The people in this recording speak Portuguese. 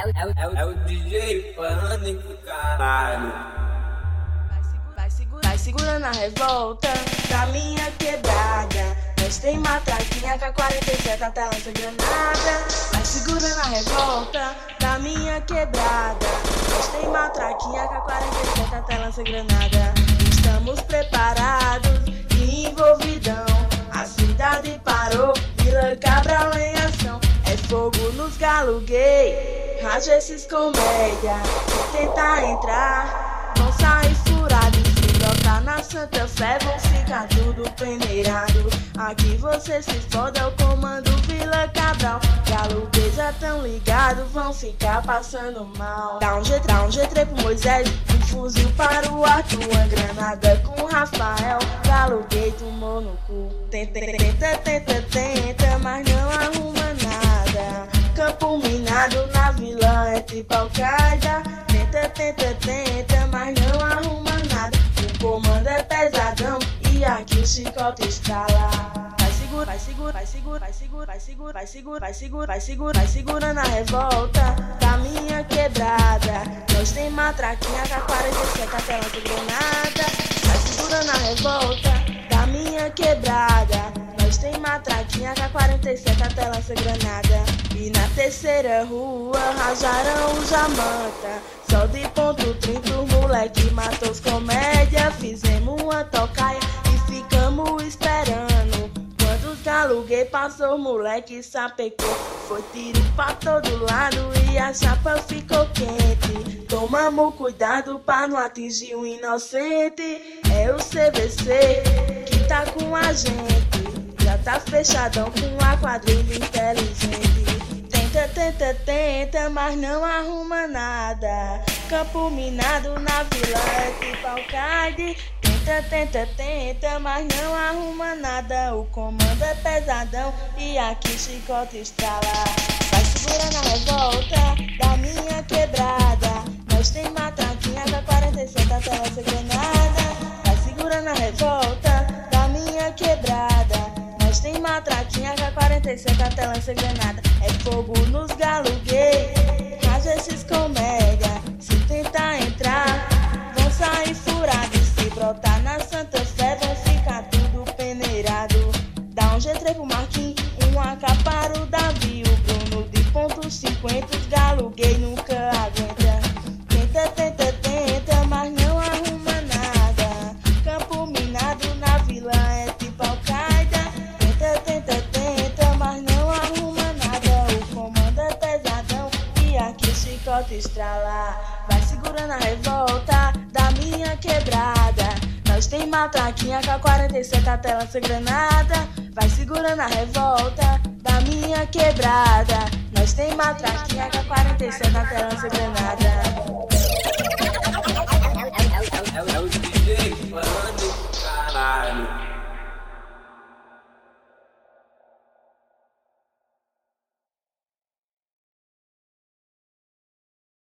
É o DJ falando com caralho. Vai segurando a revolta da minha quebrada. Nós tem matraquinha com a 47 até lança granada. Vai segurando a revolta da minha quebrada. Nós tem matraquinha com a 47 até lança granada. Estamos preparados e envolvidão. A cidade parou, Vila Cabral em ação. É fogo nos galo gay, raja esses comédia. Se tentar entrar, vão sair furados. Se brotar na Santa Fé, vão ficar tudo peneirado. Aqui você se foda, é o comando Vila Cabral. Galo gay já tão ligado, vão ficar passando mal. Dá um G3 pro Moisés, um fuzil para o Arthur, uma granada com Rafael. Galo gay tomou no cu. Tenta, mas não arruma nada. Campo minado na vila é tipo Al-Qaeda. Tenta, mas não arruma nada. O comando é pesadão e aqui o chicote estrala. Vai segurando a revolta da minha quebrada. Nós tem matraquinha com a 47 até lança granada. Vai segurando a revolta da minha quebrada. Nós tem matraquinha com a 47 até lança granada. E na terceira rua rajaram o Jamanta. Só de ponto 30 o moleque matou os comédia. Fizemos uma tocaia e ficamos esperando. Quando os galo gay passou, o moleque sapecou. Foi tiro pra todo lado e a chapa ficou quente. Tomamos cuidado pra não atingir o inocente. É o CVC que tá com a gente. Já tá fechadão com a quadrilha inteligente. Tenta, mas não arruma nada. Campo minado na vila é tipo Al-Qaeda. Tenta, mas não arruma nada. O comando é pesadão e aqui chicote estrala. Vai segurando a revolta da minha quebrada. Nós tem matraquinha com a 47 até lança granada. Vai segurando a revolta da minha quebrada. Nós tem matraquinha com a 47 até lança granada. É fogo nos galo gay, raja esses comédia. Se tentar entrar, vão sair furados. Se brotar na Santa Fé, vão ficar tudo peneirado. Dá um G3 pro Marquinhos, um AK para o Davi. O Bruno de ponto 50, os galo gay nunca aguenta. Tenta, mas não arruma nada. Campo minado na vila é tipo Al-Qaeda. Tenta, mas não arruma nada. O comando é pesadão e aqui o chicote estrala. Vai segurando a revolta da minha quebrada. Nós tem matraquinha com a 47 até lança granada. Vai segurando a revolta da minha quebrada. Nós tem matraquinha com a 47 até lança granada. É o DJ falando com caralho.